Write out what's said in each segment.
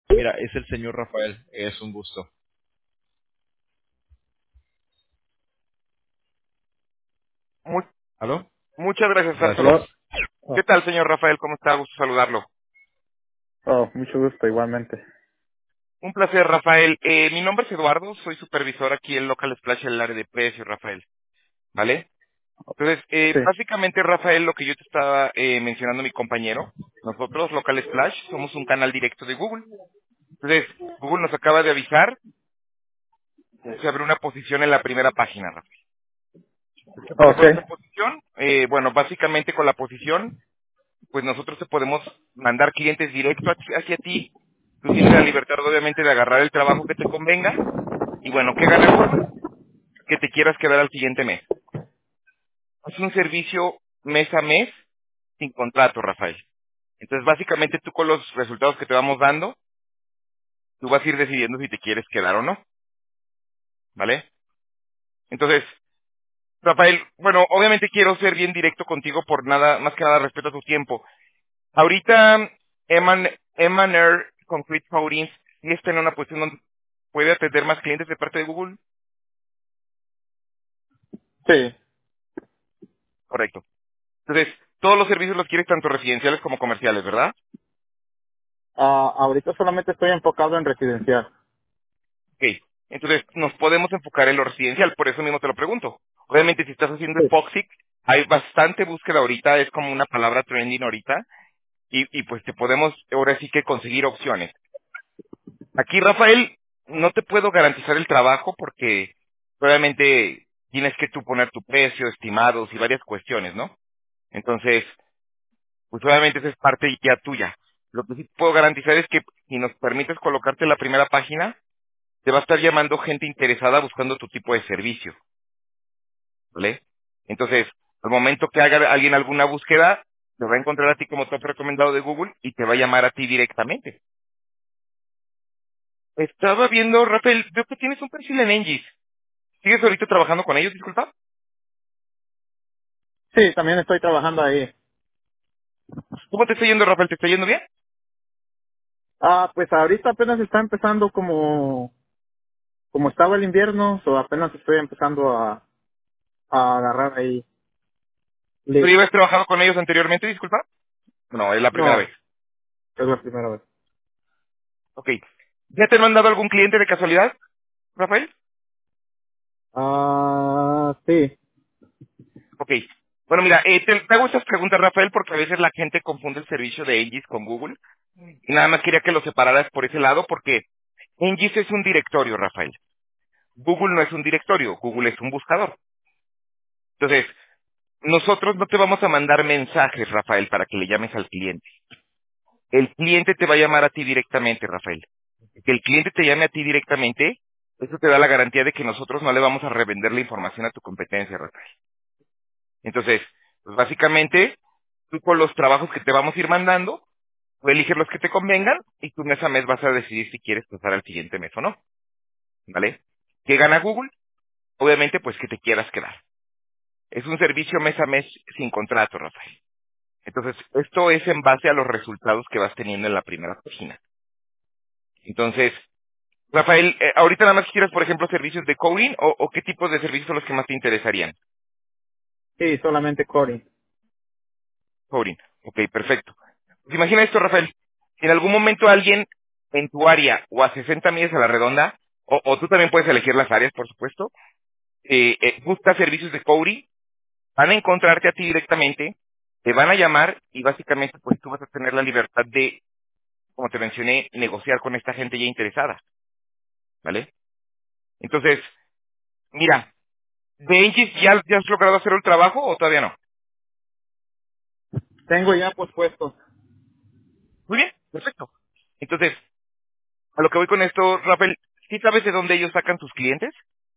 Mira, es el señor Rafael, es un gusto. Mu- ¿Aló? Muchas gracias, Gracias. Santos. ¿Aló? ¿Qué tal, señor Rafael? ¿Cómo está? Gusto saludarlo. Mucho gusto, igualmente. Un placer, Rafael. Mi nombre es Eduardo, soy supervisor aquí en Local Splash en el área de precios, Rafael. ¿Vale? Entonces, Sí. básicamente, Rafael, lo que yo te estaba mencionando mi compañero, nosotros, Local Splash, somos un canal directo de Google. Entonces, Google nos acaba de avisar que se abre una posición en la primera página, Rafael. ¿Qué pasa Ok. con esta posición? Bueno, básicamente con la posición pues nosotros te podemos mandar clientes directo hacia ti. Tú tienes la libertad, obviamente, de agarrar el trabajo que te convenga. Y bueno, ¿qué gana Google? Que te quieras quedar al siguiente mes. Es un servicio mes a mes sin contrato, Rafael. Entonces, básicamente, tú con los resultados que te vamos dando, tú vas a ir decidiendo si te quieres quedar o no, ¿vale? Entonces, Rafael, bueno, obviamente quiero ser bien directo contigo por nada, más que nada respeto a tu tiempo. Ahorita, Emaner Concrete Coatings sí está en una posición donde puede atender más clientes de parte de Google. Sí. Correcto. Entonces, todos los servicios los quieres tanto residenciales como comerciales, ¿verdad? Ahorita solamente estoy enfocado en residencial. Ok. Entonces, nos podemos enfocar en lo residencial, por eso mismo te lo pregunto. Obviamente, si estás haciendo Sí. epoxy, hay bastante búsqueda ahorita, es como una palabra trending ahorita, y pues te podemos ahora sí que conseguir opciones. Aquí, Rafael, no te puedo garantizar el trabajo porque obviamente tienes que tú poner tu precio, estimados y varias cuestiones, ¿no? Entonces, pues obviamente esa es parte ya tuya. Lo que sí puedo garantizar es que si nos permites colocarte en la primera página, te va a estar llamando gente interesada buscando tu tipo de servicio, ¿vale? Entonces, al momento que haga alguien alguna búsqueda, te va a encontrar a ti como top recomendado de Google y te va a llamar a ti directamente. Estaba viendo, Rafael, veo que tienes un perfil en Engis. ¿Sigues ahorita trabajando con ellos, disculpa? Sí, también estoy trabajando ahí. ¿Cómo te está yendo, Rafael? ¿Te está yendo bien? Pues ahorita apenas está empezando como estaba el invierno, o apenas estoy empezando a agarrar ahí. ¿Tú Lead. ya habías trabajado con ellos anteriormente, disculpa? No, es la primera No, vez. es la primera vez. Ok. ¿Ya te han mandado algún cliente de casualidad, Rafael? Sí. Ok. Bueno, mira, te hago estas preguntas, Rafael, porque a veces la gente confunde el servicio de Engis con Google. Y nada más quería que lo separaras por ese lado, porque Engis es un directorio, Rafael. Google no es un directorio, Google es un buscador. Entonces, nosotros no te vamos a mandar mensajes, Rafael, para que le llames al cliente. El cliente te va a llamar a ti directamente, Rafael. Que el cliente te llame a ti directamente, eso te da la garantía de que nosotros no le vamos a revender la información a tu competencia, Rafael. Entonces, pues básicamente, tú con los trabajos que te vamos a ir mandando, tú eliges los que te convengan y tú mes a mes vas a decidir si quieres pasar al siguiente mes o no, ¿vale? ¿Qué gana Google? Obviamente, pues que te quieras quedar. Es un servicio mes a mes sin contrato, Rafael. Entonces, esto es en base a los resultados que vas teniendo en la primera página. Entonces, Rafael, ahorita nada más quieres, por ejemplo, servicios de coding o qué tipos de servicios son los que más te interesarían. Sí, solamente coding. Coding. Ok, perfecto. Pues imagina esto, Rafael. Si en algún momento alguien en tu área o a 60 millas a la redonda, o tú también puedes elegir las áreas, por supuesto, busca servicios de coding, van a encontrarte a ti directamente, te van a llamar y básicamente pues tú vas a tener la libertad de, como te mencioné, negociar con esta gente ya interesada, ¿vale? Entonces, mira, ¿de Engis ya has logrado hacer el trabajo o todavía no? Tengo ya pospuesto. Muy bien, perfecto. Entonces, a lo que voy con esto, Rafael, ¿sí sabes de dónde ellos sacan sus clientes?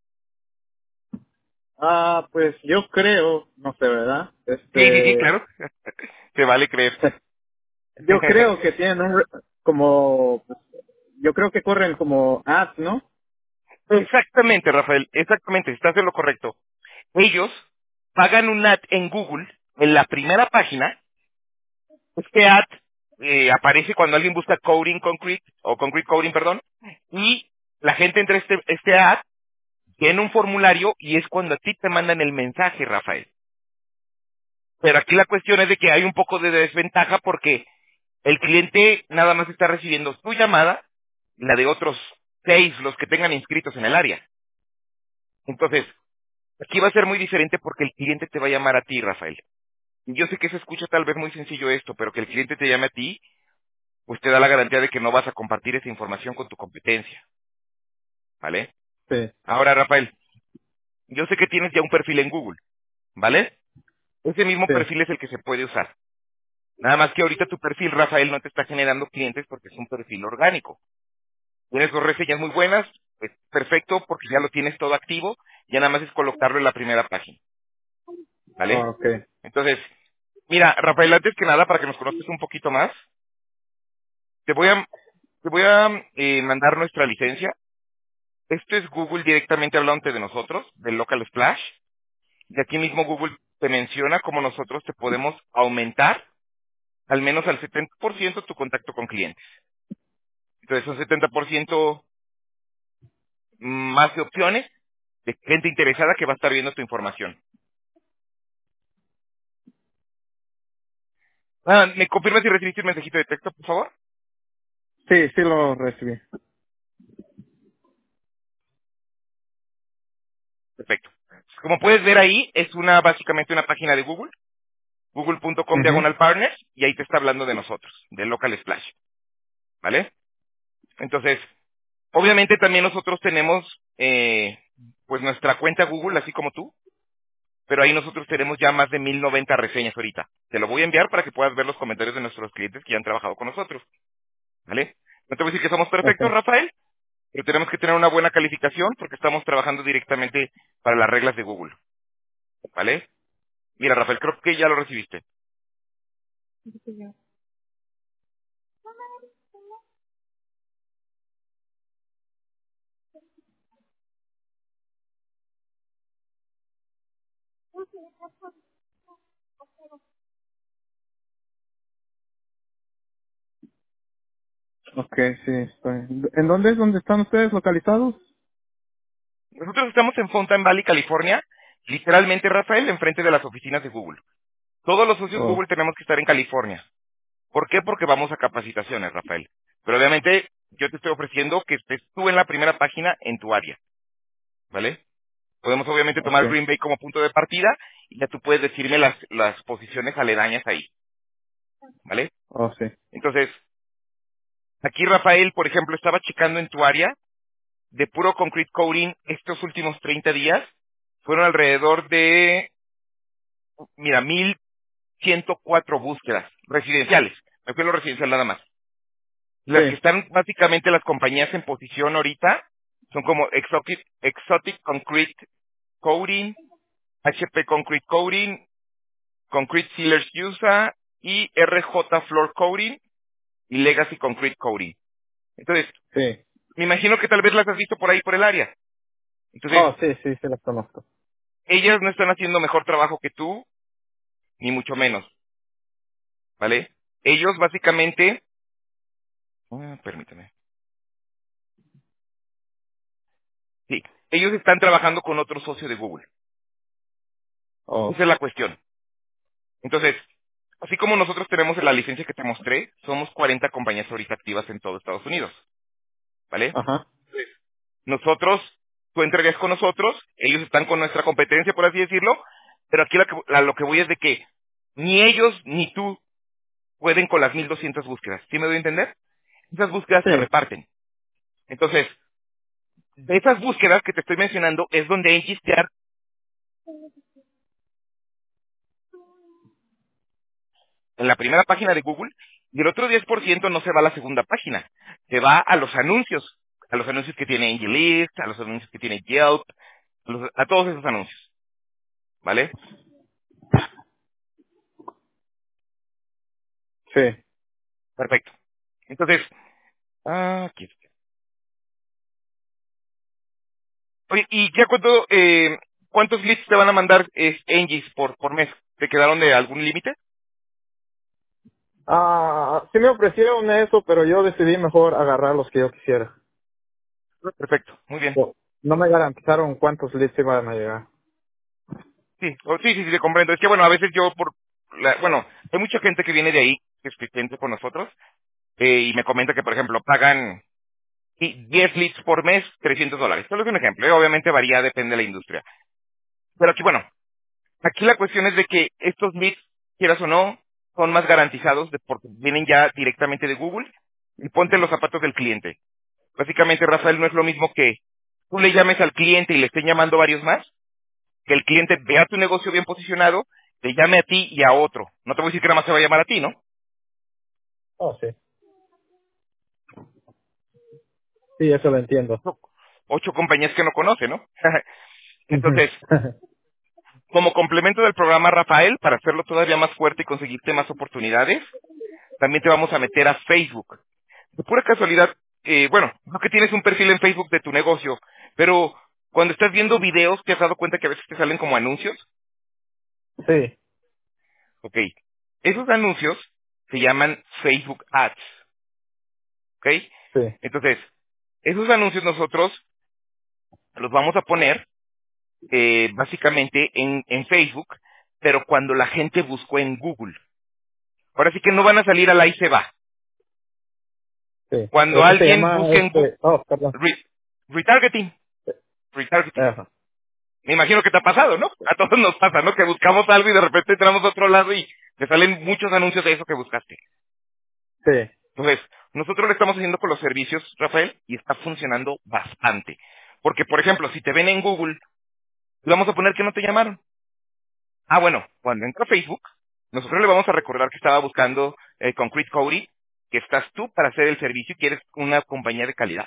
Pues yo creo, no sé, ¿verdad? Sí, sí, sí, claro. Te vale creer. Yo creo que tienen como, yo creo que corren como ads, ¿no? Exactamente, Rafael, exactamente, estás en lo correcto. Ellos pagan un ad en Google, en la primera página. Este ad aparece cuando alguien busca coding concrete, o concrete coding, perdón, y la gente entra a este ad, tiene un formulario y es cuando a ti te mandan el mensaje, Rafael. Pero aquí la cuestión es de que hay un poco de desventaja porque el cliente nada más está recibiendo tu llamada, la de otros 6, los que tengan inscritos en el área. Entonces, aquí va a ser muy diferente porque el cliente te va a llamar a ti, Rafael. Yo sé que se escucha tal vez muy sencillo esto, pero que el cliente te llame a ti, pues te da la garantía de que no vas a compartir esa información con tu competencia, ¿vale? Sí, Ahora, Rafael, yo sé que tienes ya un perfil en Google, ¿vale? Ese mismo sí. perfil es el que se puede usar. Nada más que ahorita tu perfil, Rafael, no te está generando clientes porque es un perfil orgánico. Tienes dos reseñas muy buenas, pues perfecto porque ya lo tienes todo activo, ya nada más es colocarlo en la primera página, ¿vale? Ok. Entonces, mira, Rafael, antes que nada, para que nos conozcas un poquito más, te voy a, mandar nuestra licencia. Esto es Google directamente hablándote de nosotros, del Local Splash. Y aquí mismo Google te menciona cómo nosotros te podemos aumentar al menos al 70% tu contacto con clientes. Entonces, un 70% más de opciones de gente interesada que va a estar viendo tu información. ¿Me confirmas si recibiste un mensajito de texto, por favor? Sí, sí lo recibí. Perfecto. Como puedes ver ahí, es básicamente una página de Google, google.com Mhm. diagonal partners, y ahí te está hablando de nosotros, de Local Splash, ¿vale? Entonces, obviamente también nosotros tenemos, pues nuestra cuenta Google, así como tú, pero ahí nosotros tenemos ya más de 1090 reseñas ahorita. Te lo voy a enviar para que puedas ver los comentarios de nuestros clientes que ya han trabajado con nosotros, ¿vale? No te voy a decir que somos perfectos, Okay. Rafael, pero tenemos que tener una buena calificación porque estamos trabajando directamente para las reglas de Google, ¿vale? Mira, Rafael, creo que ya lo recibiste. Okay, sí, estoy. ¿En dónde es donde están ustedes localizados? Nosotros estamos en Fountain Valley, California, literalmente, Rafael, enfrente de las oficinas de Google. Todos los socios Oh, Google tenemos que estar en California. ¿Por qué? Porque vamos a capacitaciones, Rafael. Pero obviamente yo te estoy ofreciendo que estés tú en la primera página en tu área, ¿vale? Podemos obviamente tomar okay. Green Bay como punto de partida y ya tú puedes decirme las posiciones aledañas ahí, ¿vale? Oh, sí. Entonces, aquí Rafael, por ejemplo, estaba checando en tu área de puro concrete coating estos últimos 30 días. Fueron alrededor de, mira, 1104 búsquedas residenciales. Me fui a lo residencial nada más. Las que Sí, están básicamente las compañías en posición ahorita son como Exotic Concrete Coating, HP Concrete Coating, Concrete Sealers USA y RJ Floor Coating y Legacy Concrete Coating. Entonces, sí. me imagino que tal vez las has visto por ahí por el área. Entonces, Oh, sí, sí, sí las conozco. ellas no están haciendo mejor trabajo que tú, ni mucho menos, ¿vale? Ellos básicamente, permíteme, sí, ellos están trabajando con otro socio de Google. Oh, Esa es la cuestión. Entonces, así como nosotros tenemos la licencia que te mostré, somos 40 compañías ahorita activas en todo Estados Unidos, ¿vale? ajá. Nosotros, tú entrarías con nosotros, ellos están con nuestra competencia, por así decirlo, pero aquí lo que voy es de que ni ellos ni tú pueden con las 1200 búsquedas. ¿Sí me doy a entender? Esas búsquedas Sí, se reparten. Entonces, de esas búsquedas que te estoy mencionando es donde Engis te da en la primera página de Google y el otro 10% no se va a la segunda página, se va a los anuncios que tiene AngelList, a los anuncios que tiene Yelp, a todos esos anuncios, ¿vale? sí. Perfecto. Entonces, aquí está. Oye, ¿y ya cuántos leads te van a mandar Engis por mes? ¿Te quedaron de algún límite? Sí me ofrecieron eso, pero yo decidí mejor agarrar los que yo quisiera. Perfecto, muy bien. No me garantizaron cuántos leads iban a llegar. Sí, sí, te comprendo. Es que, bueno, a veces yo bueno, hay mucha gente que viene de ahí, que es cliente con nosotros, y me comenta que, por ejemplo, pagan sí, 10 leads por mes, $300. Solo es un ejemplo, obviamente varía, depende de la industria. Pero aquí, bueno, aquí la cuestión es de que estos leads, quieras o no, son más garantizados porque vienen ya directamente de Google y ponte en los zapatos del cliente. Básicamente, Rafael, no es lo mismo que tú le llames al cliente y le estén llamando varios más, que el cliente vea tu negocio bien posicionado, te llame a ti y a otro. No te voy a decir que nada más se va a llamar a ti, ¿no? Oh, sí. Sí, eso lo entiendo. No. 8 compañías que no conoce, ¿no? Ujú. Entonces, como complemento del programa Rafael, para hacerlo todavía más fuerte y conseguirte más oportunidades, también te vamos a meter a Facebook. De pura casualidad, bueno, no que tienes un perfil en Facebook de tu negocio, pero cuando estás viendo videos, ¿te has dado cuenta que a veces te salen como anuncios? Sí, Ok. Esos anuncios se llaman Facebook Ads, ¿ok? sí, Entonces, esos anuncios nosotros los vamos a poner básicamente en Facebook, pero cuando la gente buscó en Google. Ahora sí que no van a salir al ahí se va. sí. Cuando Eso se alguien llama, busque en Google, perdón. retargeting, retargeting. Ajá. Me imagino que te ha pasado, ¿no? A todos nos pasa, ¿no? Que buscamos algo y de repente entramos a otro lado y te salen muchos anuncios de eso que buscaste. Sí, Entonces, nosotros lo estamos haciendo con los servicios, Rafael, y está funcionando bastante. Porque, por ejemplo, si te ven en Google, le vamos a poner que no te llamaron. Ah, bueno, cuando entra a Facebook, nosotros le vamos a recordar que estaba buscando Concrete Cody, que estás tú para hacer el servicio y que eres una compañía de calidad,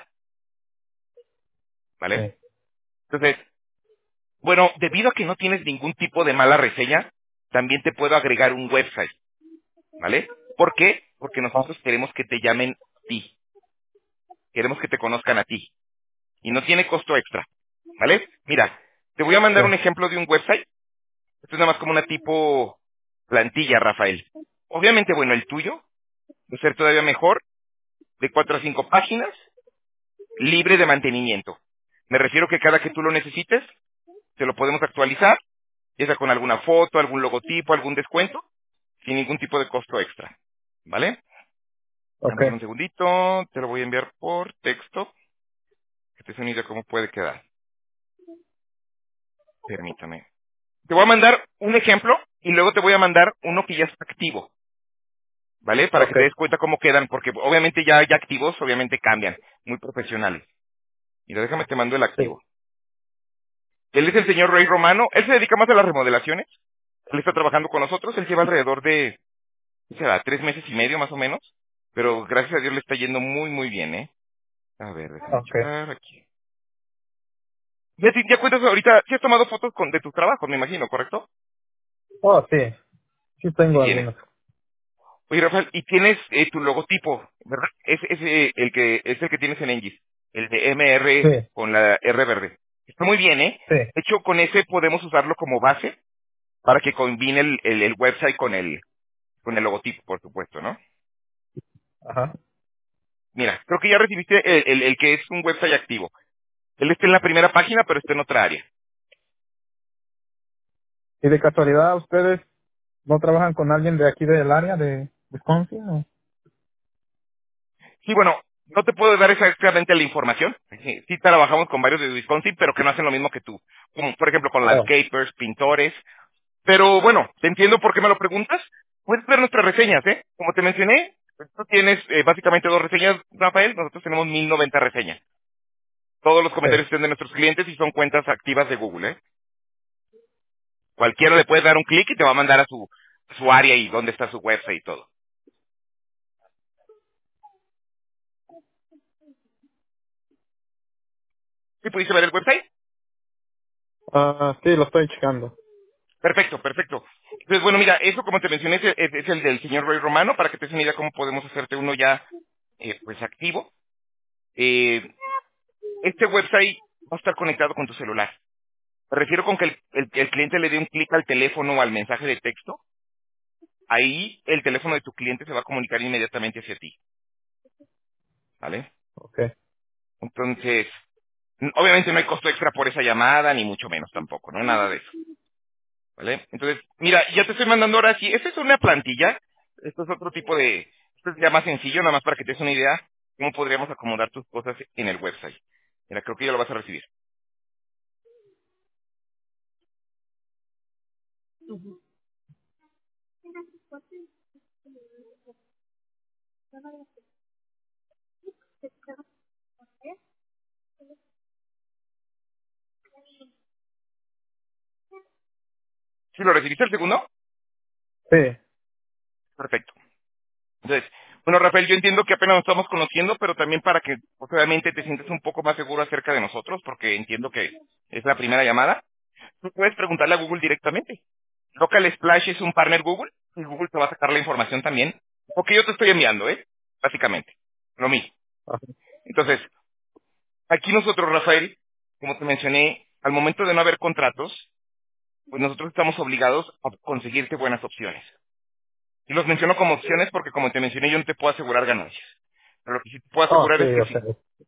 ¿vale? sí. Entonces, bueno, debido a que no tienes ningún tipo de mala reseña, también te puedo agregar un website, ¿vale? ¿Por qué? Porque Ah, nosotros queremos que te llamen a ti, queremos que te conozcan a ti, y no tiene costo extra, ¿vale? Mira, te voy a sí, mandar un ejemplo de un website. Esto es nada más como una tipo plantilla, Rafael. Obviamente, bueno, el tuyo va a ser todavía mejor, de 4 a 5 páginas, libre de mantenimiento. Me refiero que cada que tú lo necesites, te lo podemos actualizar, ya sea con alguna foto, algún logotipo, algún descuento, sin ningún tipo de costo extra. ¿Vale? ok. Dame un segundito, te lo voy a enviar por texto, que te des una idea cómo puede quedar. Permítame. Te voy a mandar un ejemplo y luego te voy a mandar uno que ya está activo, ¿vale? Para que Ok, te des cuenta cómo quedan, porque obviamente ya activos, obviamente cambian, muy profesionales. Mira, déjame te mando el sí. activo. Él es el señor Rey Romano, él se dedica más a las remodelaciones, él está trabajando con nosotros, él lleva alrededor de, ¿qué será? 3 meses y medio más o menos, pero gracias a Dios le está yendo muy, muy bien, ¿eh? A ver, déjame Ok. checar aquí. Ya cuentas ahorita, sí has tomado fotos de tus trabajos, me imagino, ¿correcto? Oh, sí. Sí Sí tengo tienes. algunos. Oye, Rafael, y tienes tu logotipo, ¿verdad? Es el que tienes en Engis, el de Sí, MR con la R verde. Está muy bien, ¿eh? sí. De hecho, con ese podemos usarlo como base para que combine el website con el logotipo, por supuesto, ¿no? Ajá. Mira, creo que ya recibiste el que es un website activo. Él está en la primera página, pero está en otra área. ¿Y de casualidad ustedes no trabajan con alguien de aquí del área de Wisconsin? ¿O? Sí, bueno, no te puedo dar exactamente la información. Sí trabajamos con varios de Wisconsin, pero que no hacen lo mismo que tú. Como, por ejemplo, con Oh, landscapers, pintores. Pero bueno, te entiendo por qué me lo preguntas. Puedes ver nuestras reseñas, ¿eh? Como te mencioné, tú tienes básicamente 2 reseñas, Rafael. Nosotros tenemos 1090 reseñas. Todos los sí. comentarios están de nuestros clientes y son cuentas activas de Google, ¿eh? Cualquiera le puede dar un clic y te va a mandar a su área y dónde está su website y todo. ¿Sí pudiste ver el website? Sí, lo estoy checando. Perfecto, perfecto. Entonces, bueno, mira, eso como te mencioné es el del señor Roy Romano, para que te des una idea cómo podemos hacerte uno ya, pues, activo. Eh, este website va a estar conectado con tu celular. Me refiero con que el cliente le dé un clic al teléfono o al mensaje de texto ahí el teléfono de tu cliente se va a comunicar inmediatamente hacia ti, ¿vale? Ok. Entonces, obviamente no hay costo extra por esa llamada, ni mucho menos tampoco, no hay nada de eso, ¿vale? Entonces, mira, ya te estoy mandando ahora sí, esta es una plantilla, esto es otro tipo de, esto es ya más sencillo, nada más para que te des una idea cómo podríamos acomodar tus cosas en el website. Mira, creo que ya lo vas a recibir. ¿Sí lo recibiste el segundo? Sí. Perfecto. Entonces, bueno, Rafael, yo entiendo que apenas nos estamos conociendo, pero también para que, pues, obviamente, te sientas un poco más seguro acerca de nosotros, porque entiendo que es la primera llamada. Tú puedes preguntarle a Google directamente. Local Splash es un partner Google, y Google te va a sacar la información también, porque yo te estoy enviando, básicamente, lo mismo. Ajá. Entonces, aquí nosotros, Rafael, como te mencioné, al momento de no haber contratos, pues nosotros estamos obligados a conseguirte buenas opciones. Y los menciono como opciones porque, como te mencioné, yo no te puedo asegurar ganancias. Pero lo que sí te puedo Oh, asegurar sí, es que o sea,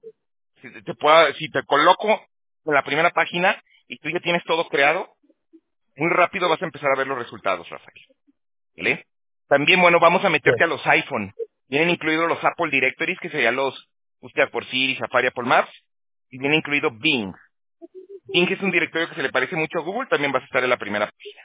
si te coloco en la primera página y tú ya tienes todo creado, muy rápido vas a empezar a ver los resultados, Rafael. ¿Vale? También, bueno, vamos a sí. meterte a los iPhone. Vienen incluidos los Apple Directories, que serían los búsqueda por Siri, Safari, Apple Maps, y viene incluido Bing. Bing es un directorio que se le parece mucho a Google, también vas a estar en la primera página.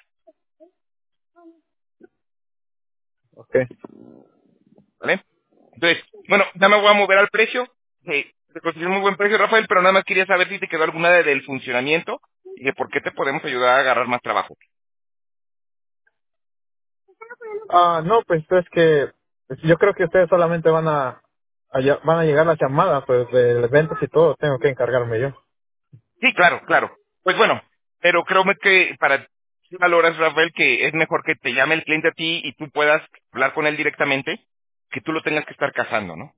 Ok. ¿Vale? Entonces, bueno, ya me voy a mover al precio. Te conseguí un muy buen precio, Rafael, pero nada más quería saber si te quedó alguna del funcionamiento y de por qué te podemos ayudar a agarrar más trabajo. No, pues es que pues, yo creo que ustedes solamente van a llegar las llamadas, pues de eventos y todo, tengo que encargarme yo. Sí, claro, claro. Pues bueno, pero creo que para si valoras, Rafael, que es mejor que te llame el cliente a ti y tú puedas hablar con él directamente, que tú lo tengas que estar cazando, ¿no?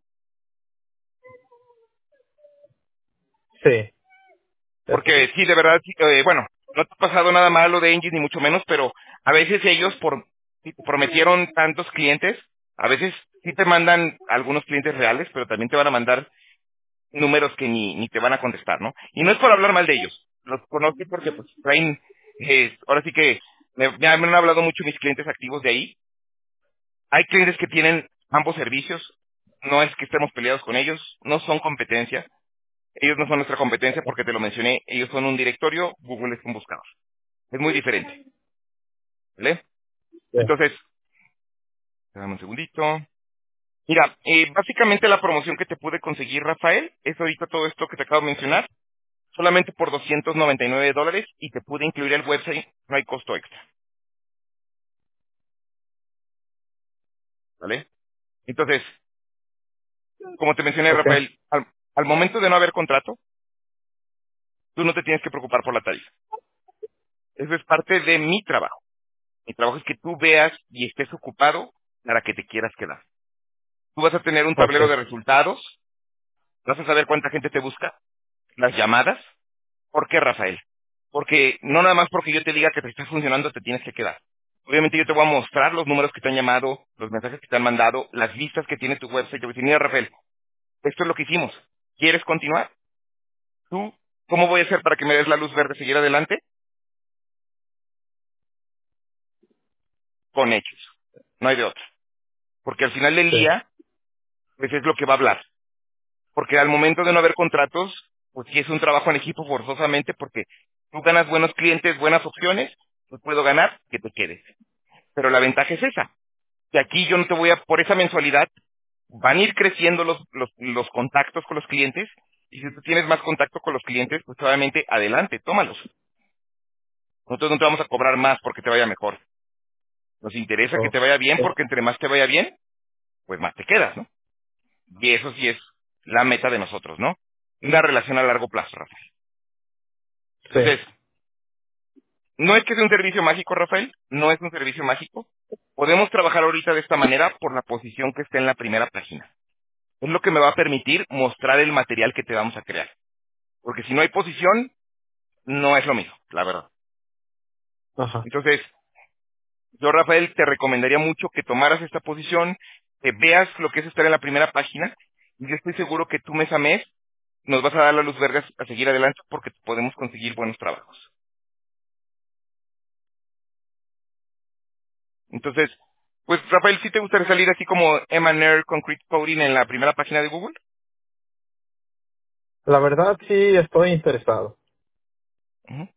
Sí, eso sí. Porque sí, de verdad, sí, bueno, no te ha pasado nada malo de Engine ni mucho menos, pero a veces ellos si te prometieron tantos clientes, a veces sí te mandan algunos clientes reales, pero también te van a mandar números que ni te van a contestar, ¿no? Y no es por hablar mal de ellos, los conozco porque pues traen, ahora sí que me han hablado mucho mis clientes activos de ahí. Hay clientes que tienen ambos servicios, no es que estemos peleados con ellos, no son competencia, ellos no son nuestra competencia porque te lo mencioné, ellos son un directorio, Google es un buscador. Es muy diferente, ¿vale? Sí. Entonces, dame un segundito. Mira, básicamente la promoción que te pude conseguir, Rafael, es ahorita todo esto que te acabo de mencionar, solamente por $299 y te pude incluir el website, no hay costo extra, ¿vale? Entonces, como te mencioné, Ok. Rafael, al momento de no haber contrato, tú no te tienes que preocupar por la tarifa. Eso es parte de mi trabajo. Mi trabajo es que tú veas y estés ocupado para que te quieras quedar. Tú vas a tener un Ok. tablero de resultados, vas a saber cuánta gente te busca, las llamadas. ¿Por qué, Rafael? Porque no nada más porque yo te diga que te está funcionando te tienes que quedar. Obviamente yo te voy a mostrar los números que te han llamado, los mensajes que te han mandado, las vistas que tiene tu website. Te voy a decir, mira, Rafael, esto es lo que hicimos. ¿Quieres continuar? ¿Tú cómo voy a hacer para que me des la luz verde seguir adelante? Con hechos. No hay de otra. Porque al final del Sí. día, pues es lo que va a hablar. Porque al momento de no haber contratos, pues sí es un trabajo en equipo forzosamente porque tú ganas buenos clientes, buenas opciones, pues puedo ganar que te quedes. Pero la ventaja es esa, que aquí yo no te voy a, por esa mensualidad, van a ir creciendo los contactos con los clientes, y si tú tienes más contacto con los clientes, pues obviamente adelante, tómalos. Nosotros no te vamos a cobrar más porque te vaya mejor. Nos interesa que Oh, te vaya bien sí. porque entre más te vaya bien, pues más te quedas, ¿no? Y eso sí es la meta de nosotros, ¿no? Una relación a largo plazo, Rafael. Sí. Entonces, no es que sea un servicio mágico, Rafael, no es un servicio mágico. Podemos trabajar ahorita de esta manera por la posición que está en la primera página. Es lo que me va a permitir mostrar el material que te vamos a crear. Porque si no hay posición, no es lo mismo, la verdad. Ajá. Entonces, Yo, Rafael, te recomendaría mucho que tomaras esta posición, que veas lo que es estar en la primera página, y yo estoy seguro que tú mes a mes nos vas a dar la luz verde a seguir adelante porque podemos conseguir buenos trabajos. Entonces, pues, Rafael, ¿sí te gustaría salir así como M&R Concrete Coding en la primera página de Google? La verdad sí estoy interesado. Ujú.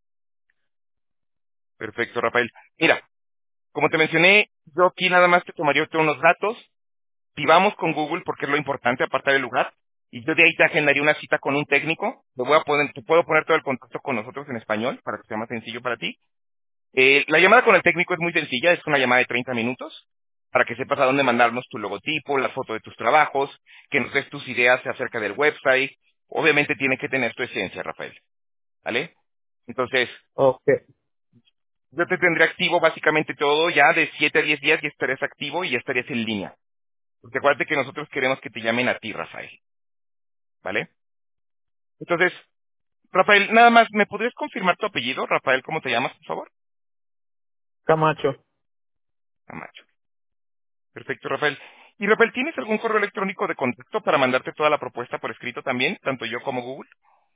Perfecto, Rafael. Mira, como te mencioné, yo aquí nada más te tomaría unos datos. Si vamos con Google, porque es lo importante, apartar el lugar, y yo de ahí te agendaría una cita con un técnico. Te puedo poner todo el contacto con nosotros en español para que sea más sencillo para ti. La llamada con el técnico es muy sencilla, es una llamada de 30 minutos para que sepas a dónde mandarnos tu logotipo, la foto de tus trabajos, que nos des tus ideas acerca del website. Obviamente tiene que tener tu esencia, Rafael, ¿vale? Entonces, Ok, yo te tendré activo básicamente todo ya de 7 a 10 días y estarías activo y ya estarías en línea. Porque acuérdate que nosotros queremos que te llamen a ti, Rafael, ¿vale? Entonces, Rafael, nada más, ¿me podrías confirmar tu apellido? Rafael, ¿cómo te llamas, por favor? Camacho. Camacho. Perfecto, Rafael. Y Rafael, ¿tienes algún correo electrónico de contacto para mandarte toda la propuesta por escrito también, tanto yo como Google?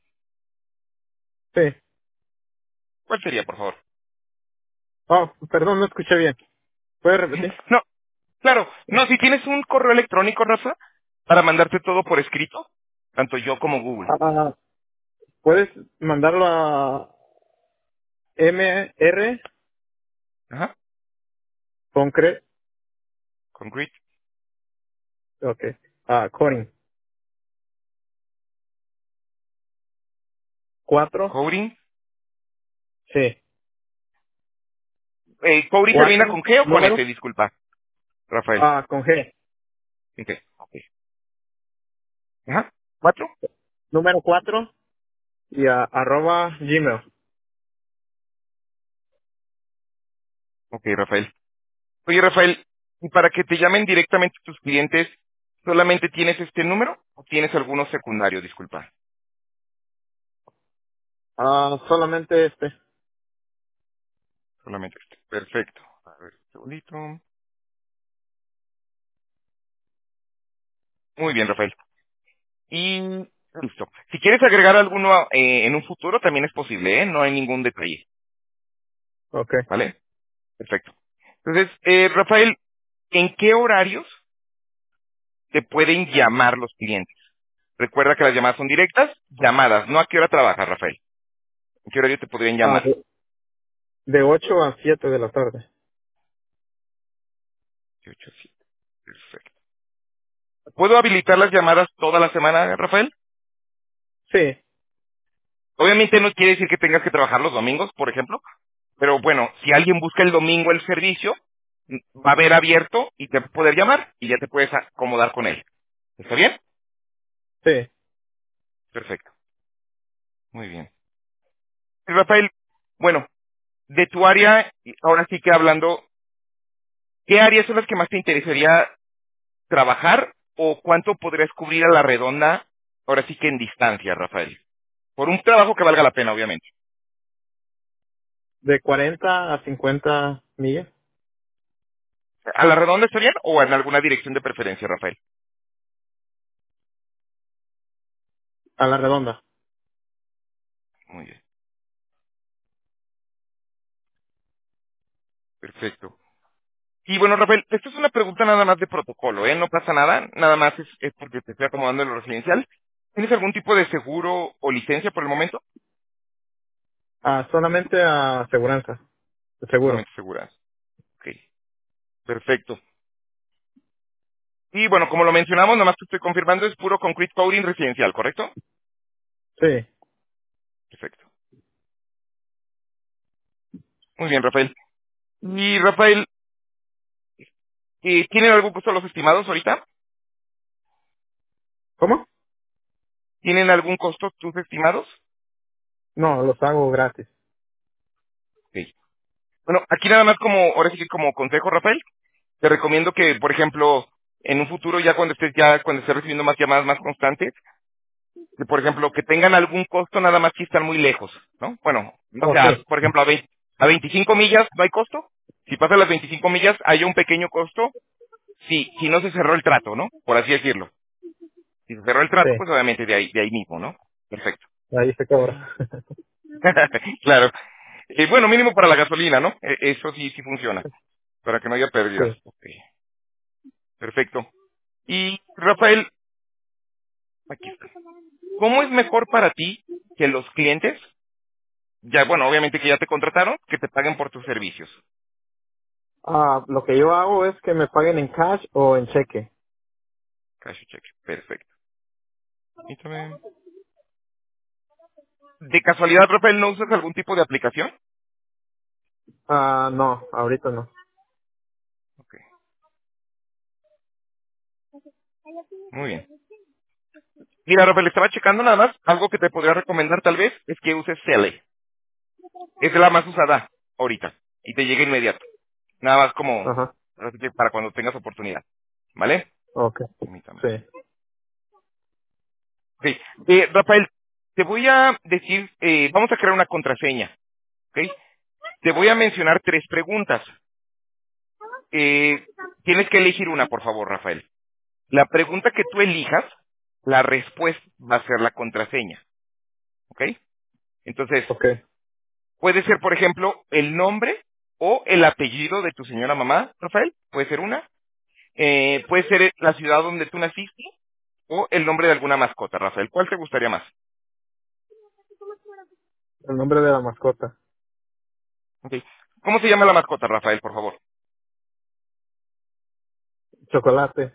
Sí. ¿Cuál sería, por favor? Oh, perdón, no escuché bien. ¿Puedes repetir? No, claro, no, si tienes un correo electrónico, Rafa, para mandarte todo por escrito, tanto yo como Google. Ah, ¿puedes mandarlo a MR Ajá, concrete? concrete, Ok. Ah, coding. 4. coding. Sí. ¿Coding termina 4. con G o con Número. S? Disculpa, Rafael. Ah, con G. Ok, ok. Ajá, ¿cuatro? Número 4 y arroba Gmail. Ok, Rafael. Oye, Rafael, ¿y para que te llamen directamente tus clientes, solamente tienes este número o tienes alguno secundario? Disculpa. Ah, solamente este. Solamente este. Perfecto. A ver, un segundito. Muy bien, Rafael. Y listo. Si quieres agregar alguno en un futuro, también es posible, ¿eh? No hay ningún detalle. Ok. ¿Vale? Perfecto. Entonces, Rafael, ¿en qué horarios te pueden llamar los clientes? Recuerda que las llamadas son directas, llamadas, no a qué hora trabajas, Rafael. ¿En qué horario te podrían Ah, llamar? de 8 a 7 de la tarde. 18, sí. Perfecto. ¿Puedo habilitar las llamadas toda la semana, Rafael? Sí. Obviamente no quiere decir que tengas que trabajar los domingos, por ejemplo, pero bueno, si alguien busca el domingo el servicio, va a haber abierto y te va a poder llamar y ya te puedes acomodar con él. ¿Está bien? Sí. Perfecto. Muy bien. Y Rafael, bueno, de tu área, ahora sí que hablando, ¿qué áreas son las que más te interesaría trabajar o cuánto podrías cubrir a la redonda, ahora sí que en distancia, Rafael? Por un trabajo que valga la pena, obviamente. De 40 a 50 millas ¿A la redonda está bien o en alguna dirección de preferencia, Rafael? a la redonda. Muy bien, perfecto. Y bueno, Rafael, esto es una pregunta nada más de protocolo, ¿eh? No pasa nada, nada más es porque te estoy acomodando en lo residencial. ¿Tienes algún tipo de seguro o licencia por el momento? Ah, solamente a aseguranza. Seguro. Solamente seguras. Ok, perfecto. Y bueno, como lo mencionamos, nada más te estoy confirmando, es puro concrete coating residencial, ¿correcto? Sí. Perfecto. Muy bien, Rafael. Y Rafael, ¿tienen algún costo los estimados ahorita? ¿Cómo? ¿Tienen algún costo tus estimados? No, los hago gratis. Ok. Bueno, aquí nada más como, ahora sí que como consejo, Rafael, te recomiendo que, por ejemplo, en un futuro cuando estés recibiendo más llamadas más constantes, que por ejemplo, que tengan algún costo nada más que están muy lejos, ¿no? Bueno, no Oh, sé, sí. por ejemplo, a 25 millas no hay costo. Si pasa las 25 millas, hay un pequeño costo si no se cerró el trato, ¿no? Por así decirlo. Si se cerró el Sí, trato, pues obviamente de ahí mismo, ¿no? Perfecto. ahí se cobra. Claro. Bueno, mínimo para la gasolina, ¿no? Eso sí, sí funciona. Para que no haya pérdidas. Sí. Ok. Perfecto. Y, Rafael, aquí está. ¿Cómo es mejor para ti que los clientes, ya, bueno, obviamente que ya te contrataron, que te paguen por tus servicios? Lo que yo hago es que me paguen en cash o en cheque. Cash check. Perfecto. Permítame. ¿De casualidad, Rafael, no usas algún tipo de aplicación? No, ahorita no. Ok. Muy bien. Mira, Rafael, estaba checando nada más. Algo que te podría recomendar tal vez es que uses Cele. Es la más usada ahorita. Y te llega inmediato. Nada más como Ajá, así que para cuando tengas oportunidad. ¿Vale? okay. Permítame. Sí, Ok. Rafael, te voy a decir, vamos a crear una contraseña. ¿Ok? Te voy a mencionar 3 preguntas. Tienes que elegir una, por favor, Rafael. La pregunta que tú elijas, la respuesta va a ser la contraseña. ¿Ok? Entonces, okay, puede ser, por ejemplo, el nombre o el apellido de tu señora mamá, Rafael. Puede ser una. Puede ser la ciudad donde tú naciste o el nombre de alguna mascota, Rafael. ¿Cuál te gustaría más? el nombre de la mascota. Ok. ¿Cómo se llama la mascota, Rafael, por favor? Chocolate.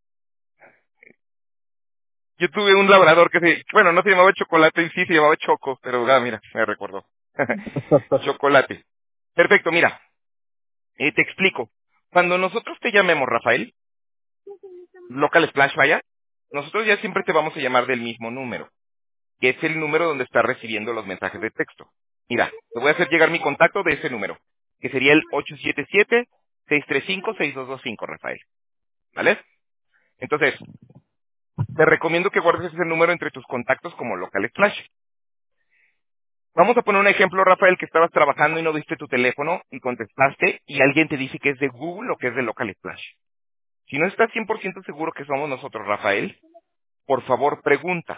Yo tuve un labrador bueno, no se llamaba Chocolate y sí se llamaba Choco, pero mira, me recordó. Chocolate. Perfecto, mira, te explico. Cuando nosotros te llamemos, Rafael, Local Splash, vaya, nosotros ya siempre te vamos a llamar del mismo número, que es el número donde estás recibiendo los mensajes de texto. Mira, te voy a hacer llegar mi contacto de ese número, que sería el 877-635-6225, Rafael. ¿Vale? Entonces, te recomiendo que guardes ese número entre tus contactos como Local Splash. Vamos a poner un ejemplo, Rafael, que estabas trabajando y no viste tu teléfono y contestaste y alguien te dice que es de Google o que es de Local Splash. Si no estás 100% seguro que somos nosotros, Rafael, por favor pregunta,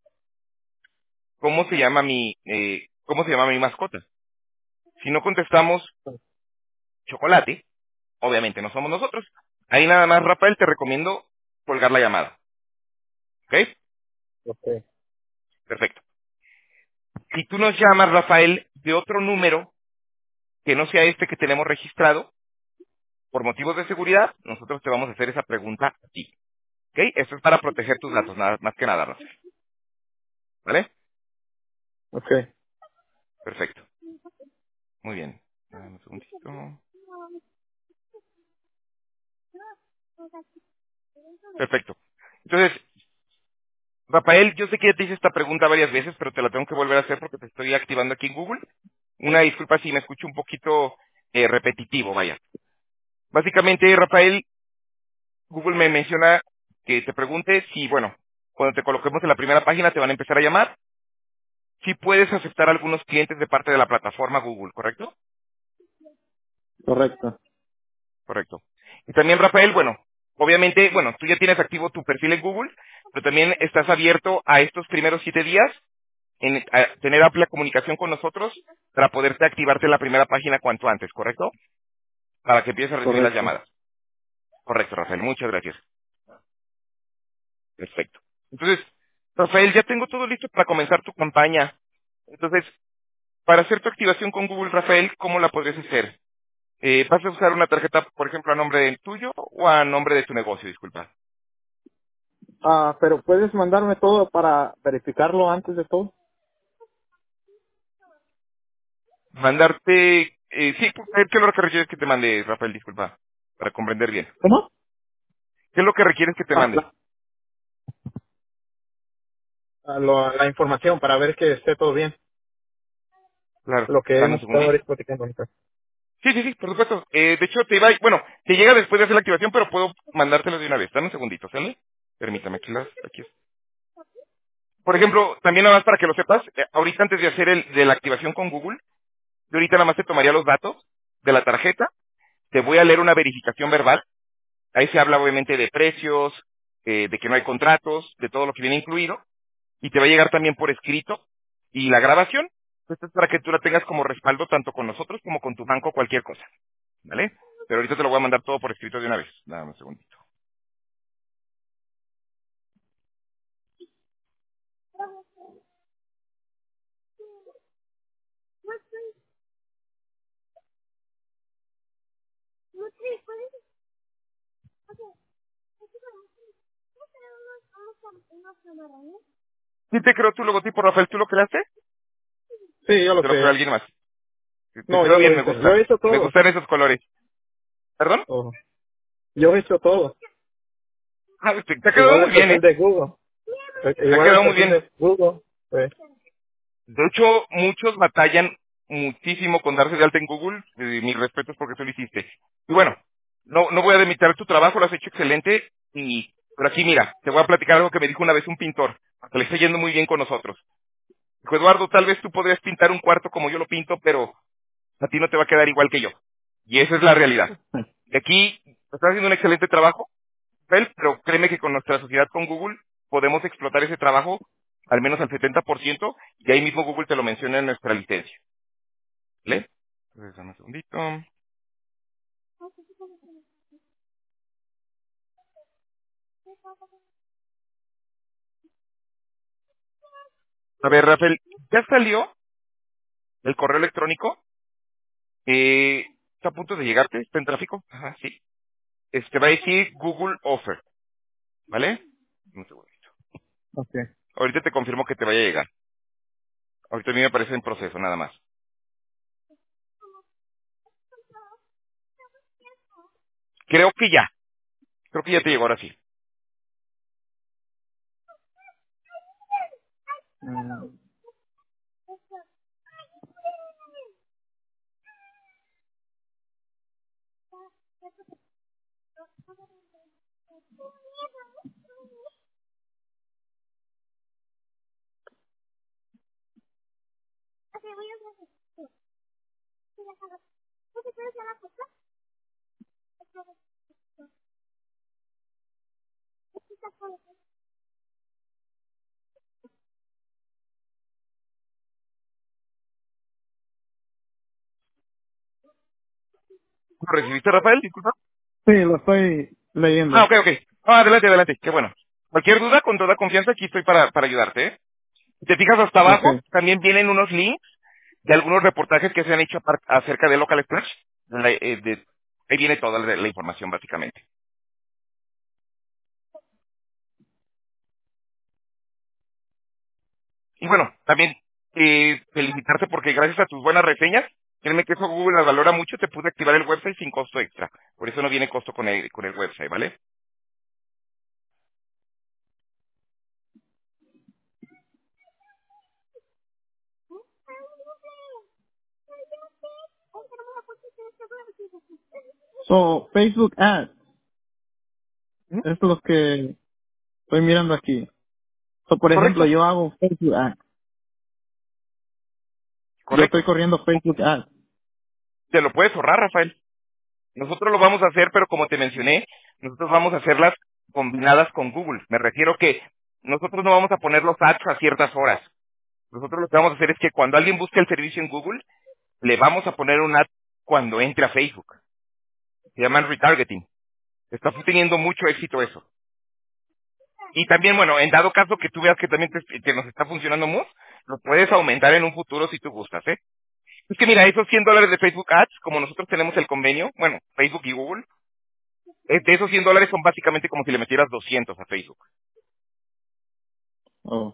¿cómo se llama mi mascota? Si no contestamos chocolate, obviamente no somos nosotros. Ahí nada más, Rafael, te recomiendo colgar la llamada. ¿Ok? Okay, Perfecto. Si tú nos llamas, Rafael, de otro número que no sea este que tenemos registrado, por motivos de seguridad, nosotros te vamos a hacer esa pregunta a ti. ¿Ok? Esto es para proteger tus datos, nada, más que nada, Rafael. ¿Vale? okay, Perfecto. Muy bien. Dame un segundito. Perfecto. Entonces, Rafael, yo sé que ya te hice esta pregunta varias veces, pero te la tengo que volver a hacer porque te estoy activando aquí en Google. Una disculpa si me escucho un poquito repetitivo, vaya. Básicamente, Rafael, Google me menciona que te pregunte si, bueno, cuando te coloquemos en la primera página te van a empezar a llamar, si puedes aceptar algunos clientes de parte de la plataforma Google, ¿correcto? correcto. Correcto. Y también, Rafael, bueno, obviamente, bueno, tú ya tienes activo tu perfil en Google, pero también estás abierto a estos primeros 7 días a tener amplia comunicación con nosotros para poderte activarte en la primera página cuanto antes, ¿correcto? Para que empieces a recibir las Correcto. llamadas. Correcto, Rafael. Muchas gracias. Perfecto. Entonces, Rafael, ya tengo todo listo para comenzar tu campaña. Entonces, para hacer tu activación con Google, Rafael, ¿cómo la podrías hacer? ¿Vas a usar una tarjeta, por ejemplo, a nombre del tuyo o a nombre de tu negocio? Disculpa. Pero puedes mandarme todo para verificarlo antes de todo. Mandarte... sí, ¿qué es lo que requieres que te mande, Rafael? Disculpa, para comprender bien. ¿Cómo? ¿Qué es lo que requieres que te Ah, mande? la información para ver que esté todo bien. Claro, Lo que dame un hemos estado segundito. ahorita platicando ahorita. Sí, sí, sí, por supuesto. De hecho, bueno, te llega después de hacer la activación, pero puedo mandártelo de una vez. Dame un segundito, ¿sale? Permítame, aquí es. Por ejemplo, también nada más para que lo sepas, ahorita antes de hacer de la activación con Google, yo ahorita nada más te tomaría los datos de la tarjeta te voy a leer una verificación verbal. Ahí se habla obviamente de precios, de que no hay contratos, de todo lo que viene incluido, y te va a llegar también por escrito. Y la grabación, esto es para que tú la tengas como respaldo tanto con nosotros como con tu banco, cualquier cosa, ¿vale? Pero ahorita te lo voy a mandar todo por escrito de una vez. Dame un segundito. ¿Sí te creó tu logotipo, Rafael? ¿Tú lo creaste? Sí, yo ¿O lo te lo creó creé. alguien más? Te No, quedó yo lo bien, me hice. Yo he gusta. hecho Me todo. gustan esos colores. ¿Perdón? Oh, yo he hecho todo. Ah, te ha quedado Igual muy el bien, perfil ¿eh? de Google. Te ha Igual el quedado muy perfil bien. de Google. Pues, De hecho, muchos batallan muchísimo con darse de alta en Google. Mis respetos porque tú lo hiciste. Y bueno, no voy a demitir tu trabajo, lo has hecho excelente. Pero aquí, mira, te voy a platicar algo que me dijo una vez un pintor, que le está yendo muy bien con nosotros. Dijo, Eduardo, tal vez tú podrías pintar un cuarto como yo lo pinto, pero a ti no te va a quedar igual que yo. Y esa es la realidad. Y aquí estás haciendo un excelente trabajo, Rafael, pero créeme que con nuestra sociedad con Google podemos explotar ese trabajo al menos al 70%, y ahí mismo Google te lo menciona en nuestra licencia. ¿Vale? Entonces, dame un segundito. A ver, Rafael, ¿ya salió el correo electrónico? ¿Está a punto de llegarte? ¿Está en tráfico? Ajá, sí. Va a decir Google Offer, ¿vale? Un segundito. okay. Ahorita te confirmo que te vaya a llegar. Ahorita a mí me parece en proceso, nada más. Creo que ya. Creo que ya te llegó ahora sí. Mm, ¿Lo recibiste, Rafael? Disculpa. sí, lo estoy Ah, leyendo. ok, ok. Ah, adelante, adelante. Qué bueno. Cualquier duda, con toda confianza, aquí estoy para ayudarte, ¿eh? Si te fijas hasta abajo, Okay. también vienen unos links de algunos reportajes que se han hecho acerca de Local Splash. Ahí viene toda la información, básicamente. Y bueno, también felicitarte porque gracias a tus buenas reseñas, créeme que eso Google las valora mucho, te pude activar el website sin costo extra. Por eso no viene costo con el website, ¿vale? So, Facebook Ads, ¿Mm? es lo que estoy mirando aquí. So, por ejemplo, Correcto, yo hago Facebook Ads. Yo estoy correcto. corriendo Facebook Ads. Te lo puedes ahorrar, Rafael. Nosotros lo vamos a hacer, pero como te mencioné, nosotros vamos a hacerlas combinadas con Google. Me refiero que nosotros no vamos a poner los ads a ciertas horas. Nosotros lo que vamos a hacer es que cuando alguien busque el servicio en Google, le vamos a poner un ad cuando entre a Facebook. Se llaman retargeting. Está teniendo mucho éxito eso. Y también, bueno, en dado caso que tú veas que también te nos está funcionando más, lo puedes aumentar en un futuro si tú gustas, ¿eh? Es que mira, esos $100 de Facebook Ads, como nosotros tenemos el convenio, bueno, Facebook y Google, de esos $100 son básicamente como si le metieras 200 a Facebook. Oh,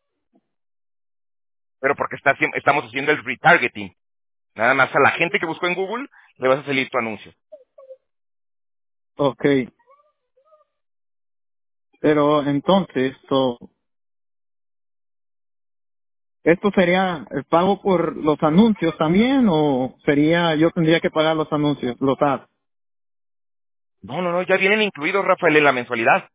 Pero porque estamos haciendo el retargeting. Nada más a la gente que buscó en Google le vas a salir tu anuncio. okay. Pero entonces, so, ¿esto sería el pago por los anuncios también o sería yo tendría que pagar los anuncios, los ads? No, ya vienen incluidos, Rafael, en la mensualidad.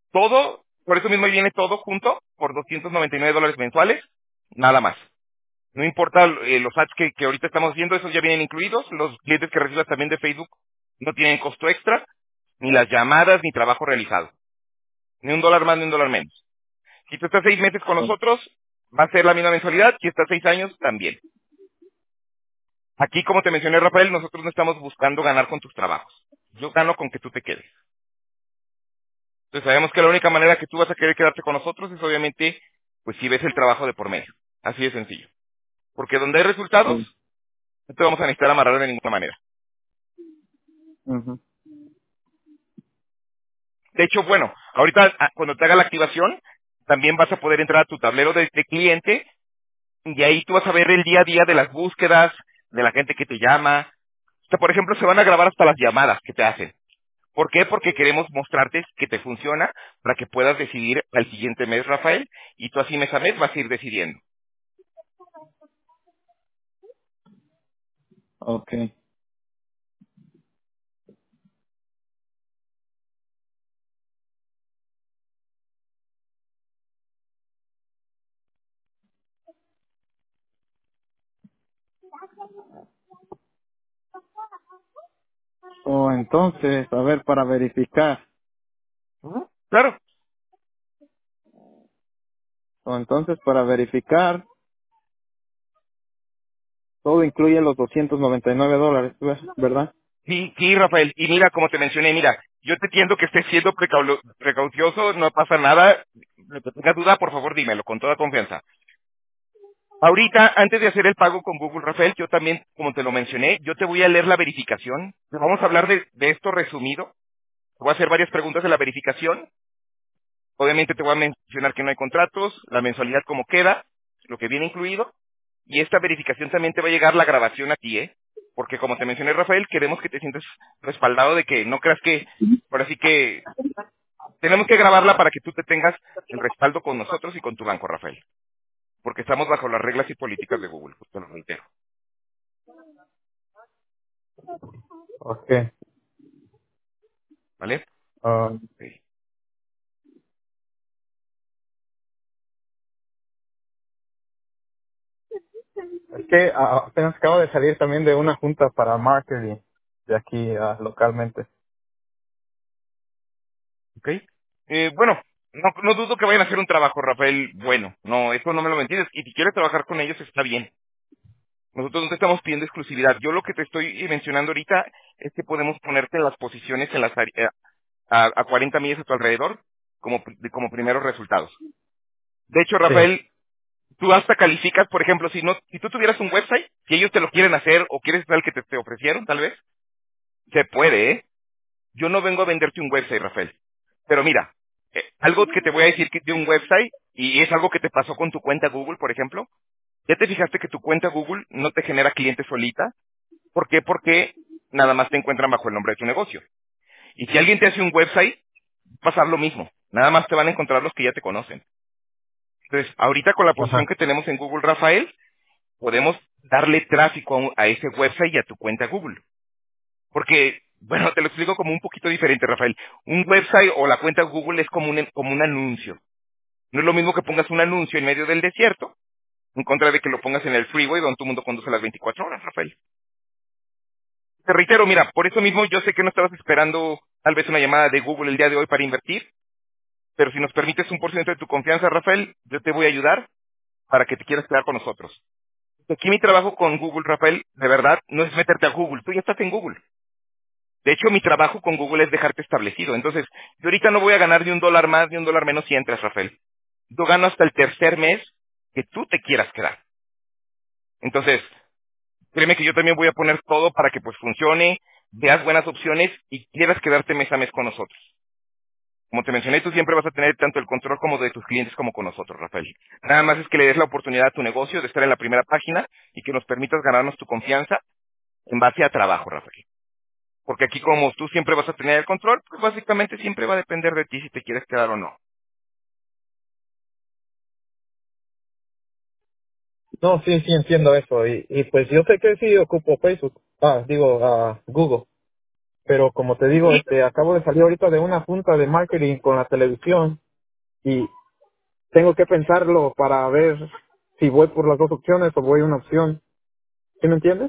Todo, por eso mismo ahí viene todo junto, por $299 mensuales, nada más. No importa los ads que ahorita estamos viendo, esos ya vienen incluidos. Los clientes que recibas también de Facebook no tienen costo extra, ni las llamadas, ni trabajo realizado. Ni $1 más, ni $1 menos. Si tú estás 6 meses con nosotros, va a ser la misma mensualidad. Si estás 6 años, también. Aquí, como te mencioné, Rafael, nosotros no estamos buscando ganar con tus trabajos. Yo gano con que tú te quedes. Entonces sabemos que la única manera que tú vas a querer quedarte con nosotros es obviamente, pues si ves el trabajo de por medio. Así de sencillo. Porque donde hay resultados, Sí. no te vamos a necesitar amarrar de ninguna manera. Ujú. De hecho, bueno, ahorita cuando te haga la activación, también vas a poder entrar a tu tablero de cliente y ahí tú vas a ver el día a día de las búsquedas, de la gente que te llama. O sea, por ejemplo, se van a grabar hasta las llamadas que te hacen. ¿Por qué? Porque queremos mostrarte que te funciona para que puedas decidir al siguiente mes, Rafael, y tú así mes a mes vas a ir decidiendo. Okay. O entonces, a ver, para verificar. Ujú. Claro. O entonces, para verificar, todo incluye los $299, ¿verdad? Sí, sí, Rafael. Y mira, como te mencioné, mira, yo te entiendo que estés siendo precaucioso, no pasa nada. Lo que tengas duda, por favor, dímelo, con toda confianza. Ahorita, antes de hacer el pago con Google, Rafael, yo también, como te lo mencioné, yo te voy a leer la verificación. Vamos a hablar de esto resumido. Te voy a hacer varias preguntas de la verificación. Obviamente te voy a mencionar que no hay contratos, la mensualidad como queda, lo que viene incluido. Y esta verificación también te va a llegar la grabación a ti, ¿eh? Porque como te mencioné, Rafael, queremos que te sientas respaldado de que no creas que, ahora sí que tenemos que grabarla para que tú te tengas el respaldo con nosotros y con tu banco, Rafael. Porque estamos bajo las reglas y políticas de Google, te lo reitero, Okay. ¿vale? Ah, Sí. es que apenas acabo de salir también de una junta para marketing de aquí localmente. ¿Ok? Bueno, no dudo que vayan a hacer un trabajo, Rafael, bueno. No, eso no me lo entiendes. Y si quieres trabajar con ellos, está bien. Nosotros no te estamos pidiendo exclusividad. Yo lo que te estoy mencionando ahorita es que podemos ponerte en las posiciones en a 40 millas a tu alrededor como primeros resultados. De hecho, Sí. Rafael, tú hasta calificas, por ejemplo, si tú tuvieras un website, si ellos te lo quieren hacer o quieres tal que te ofrecieron, tal vez, se puede, ¿eh? Yo no vengo a venderte un website, Rafael. Pero mira, algo que te voy a decir que de un website, y es algo que te pasó con tu cuenta Google, por ejemplo, ¿ya te fijaste que tu cuenta Google no te genera clientes solita? ¿Por qué? Porque nada más te encuentran bajo el nombre de tu negocio. Y si alguien te hace un website, va a pasar lo mismo. Nada más te van a encontrar los que ya te conocen. Entonces, ahorita con la posición Ajá. que tenemos en Google, Rafael, podemos darle tráfico a ese website y a tu cuenta Google. Porque, bueno, te lo explico como un poquito diferente, Rafael. Un website o la cuenta Google es como un anuncio. No es lo mismo que pongas un anuncio en medio del desierto, en contra de que lo pongas en el freeway donde todo el mundo conduce las 24 horas, Rafael. Te reitero, mira, por eso mismo yo sé que no estabas esperando tal vez una llamada de Google el día de hoy para invertir, pero si nos permites 1% de tu confianza, Rafael, yo te voy a ayudar para que te quieras quedar con nosotros. Aquí mi trabajo con Google, Rafael, de verdad, no es meterte a Google. Tú ya estás en Google. De hecho, mi trabajo con Google es dejarte establecido. Entonces, yo ahorita no voy a ganar ni $1 más ni $1 menos si entras, Rafael. Yo gano hasta el tercer mes que tú te quieras quedar. Entonces, créeme que yo también voy a poner todo para que pues funcione, veas buenas opciones y quieras quedarte mes a mes con nosotros. Como te mencioné, tú siempre vas a tener tanto el control como de tus clientes como con nosotros, Rafael. Nada más es que le des la oportunidad a tu negocio de estar en la primera página y que nos permitas ganarnos tu confianza en base a trabajo, Rafael. Porque aquí como tú siempre vas a tener el control, pues básicamente siempre va a depender de ti si te quieres quedar o no. No, sí, sí entiendo eso. Y pues yo sé que sí ocupo Facebook. Google. Pero como te digo, Sí, acabo de salir ahorita de una junta de marketing con la televisión y tengo que pensarlo para ver si voy por las dos opciones o voy a una opción. ¿Sí me entiendes?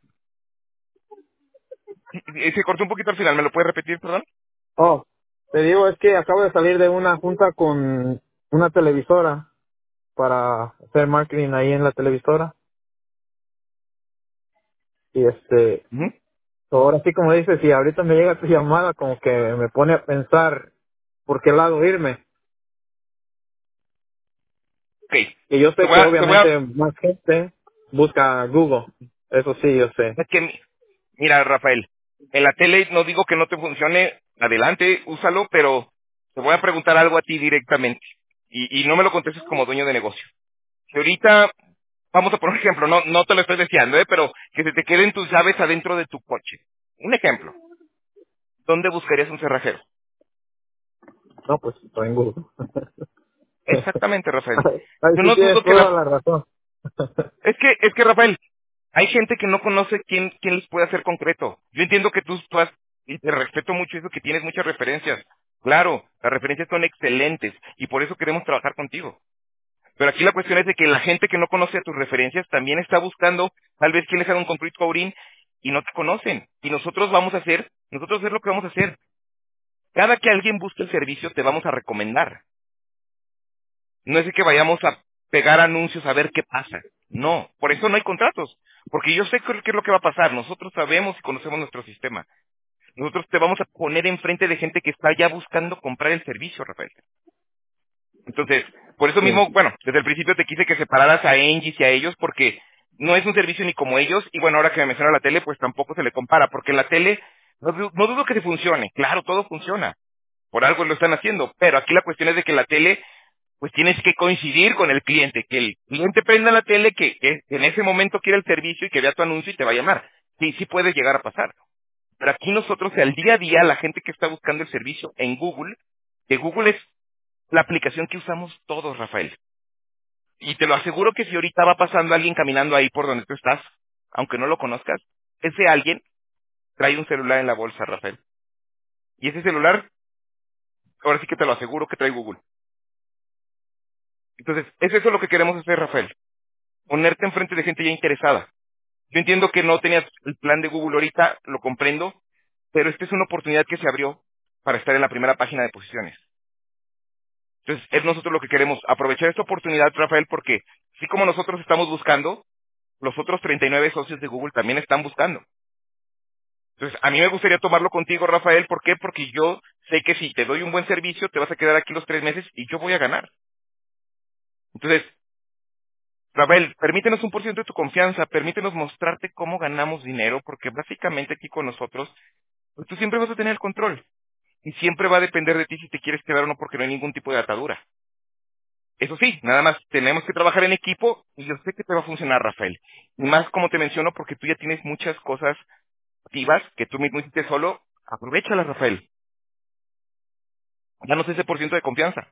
Se cortó un poquito al final, ¿me lo puedes repetir, perdón? Oh, te digo, es que acabo de salir de una junta con una televisora para hacer marketing ahí en la televisora. Y Ujú. ahora sí como dices, si ahorita me llega tu llamada, como que me pone a pensar por qué lado irme. Ok. Y yo Te sé voy que a, te voy a, obviamente más gente busca Google. Eso sí, yo sé. es que, mira, Rafael, en la tele no digo que no te funcione, adelante, úsalo, pero te voy a preguntar algo a ti directamente. Y no me lo contestes como dueño de negocio. Si ahorita, vamos a poner un ejemplo, no te lo estoy deseando, pero que se te queden tus llaves adentro de tu coche. Un ejemplo. ¿Dónde buscarías un cerrajero? No, pues estoy en Google. Exactamente, Rafael. Ahí Yo sí no tienes dudo que toda la razón. es que Rafael, hay gente que no conoce quién les puede hacer concreto. Yo entiendo que tú has, y te respeto mucho eso, que tienes muchas referencias. Claro, las referencias son excelentes y por eso queremos trabajar contigo. Pero aquí la cuestión es de que la gente que no conoce a tus referencias también está buscando tal vez quién les haga un complete coding y no te conocen. Y nosotros es lo que vamos a hacer. Cada que alguien busque el servicio te vamos a recomendar. No es de que vayamos a pegar anuncios a ver qué pasa. No, por eso no hay contratos. Porque yo sé qué es lo que va a pasar. Nosotros sabemos y conocemos nuestro sistema. Nosotros te vamos a poner enfrente de gente que está ya buscando comprar el servicio, Rafael. Entonces, por eso Sí, mismo, bueno, desde el principio te quise que separaras a Engis y a ellos porque no es un servicio ni como ellos. Y bueno, ahora que me menciona la tele, pues tampoco se le compara. Porque en la tele, no dudo que se funcione. Claro, todo funciona. Por algo lo están haciendo. Pero aquí la cuestión es de que la tele pues tienes que coincidir con el cliente, que el cliente prenda la tele, que en ese momento quiera el servicio y que vea tu anuncio y te va a llamar. Sí, sí puede llegar a pasar. Pero aquí nosotros, al día a día, la gente que está buscando el servicio en Google, que Google es la aplicación que usamos todos, Rafael. Y te lo aseguro que si ahorita va pasando alguien caminando ahí por donde tú estás, aunque no lo conozcas, ese alguien trae un celular en la bolsa, Rafael. Y ese celular, ahora sí que te lo aseguro que trae Google. Entonces, es eso lo que queremos hacer, Rafael. Ponerte enfrente de gente ya interesada. Yo entiendo que no tenías el plan de Google ahorita, lo comprendo, pero esta es una oportunidad que se abrió para estar en la primera página de posiciones. Entonces, es nosotros lo que queremos, aprovechar esta oportunidad, Rafael, porque así como nosotros estamos buscando, los otros 39 socios de Google también están buscando. Entonces, a mí me gustaría tomarlo contigo, Rafael, ¿por qué? Porque yo sé que si te doy un buen servicio, te vas a quedar aquí los 3 meses y yo voy a ganar. Entonces, Rafael, permítenos 1% de tu confianza, permítenos mostrarte cómo ganamos dinero, porque básicamente aquí con nosotros pues tú siempre vas a tener el control. Y siempre va a depender de ti si te quieres quedar o no, porque no hay ningún tipo de atadura. Eso sí, nada más tenemos que trabajar en equipo y yo sé que te va a funcionar, Rafael. Y más como te menciono, porque tú ya tienes muchas cosas activas que tú mismo hiciste solo. Aprovéchalas, Rafael. Danos ese por ciento de confianza.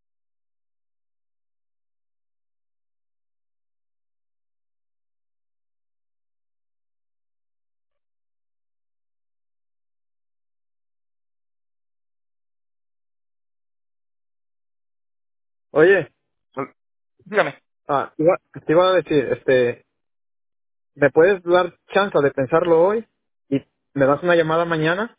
oye, Dígame. te iba a decir, ¿me puedes dar chance de pensarlo hoy? ¿Y me das una llamada mañana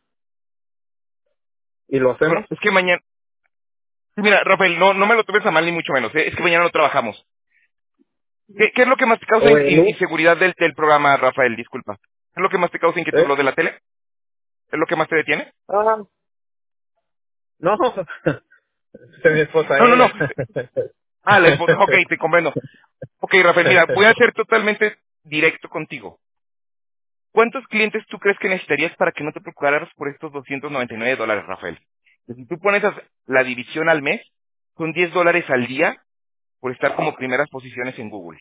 y lo Bueno, hacemos? es que mañana... Sí, mira, Rafael, no me lo tomes a mal ni mucho menos. ¿Eh? Es que mañana no trabajamos. ¿Qué es lo que más te causa ¿O el lunes? inseguridad del programa, Rafael? Disculpa. ¿Qué es lo que más te causa inquietud? ¿Eh? ¿Lo de la tele? ¿Es lo que más te detiene? Ah, no, es mi esposa No, no, no. ella. Ah, la esposa. Ok, te comprendo. Ok, Rafael, mira, voy a ser totalmente directo contigo. ¿Cuántos clientes tú crees que necesitarías para que no te preocuparas por estos $299, Rafael? Si tú pones la división al mes, son $10 al día por estar como primeras posiciones en Google.